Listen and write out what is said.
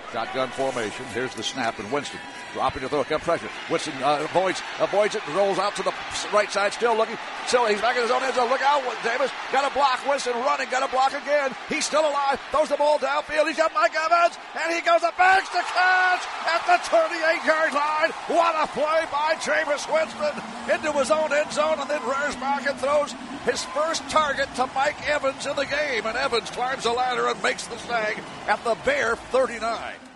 Shotgun formation. Here's the snap, and Winston dropping to throw. Got pressure. Winston avoids it, and rolls out to the right side. Still looking. Still, he's back in his own end zone. Look out, Davis. Got a block. Winston running. Got a block again. He's still alive. Throws the ball downfield. He's got Mike Evans, and he goes back to catch at the 38-yard line. What a play by Jameis Winston into his own end zone, and then rears back and throws his first target to Mike Evans in the game. And Evans climbs the ladder and makes the snag at the Bear 39.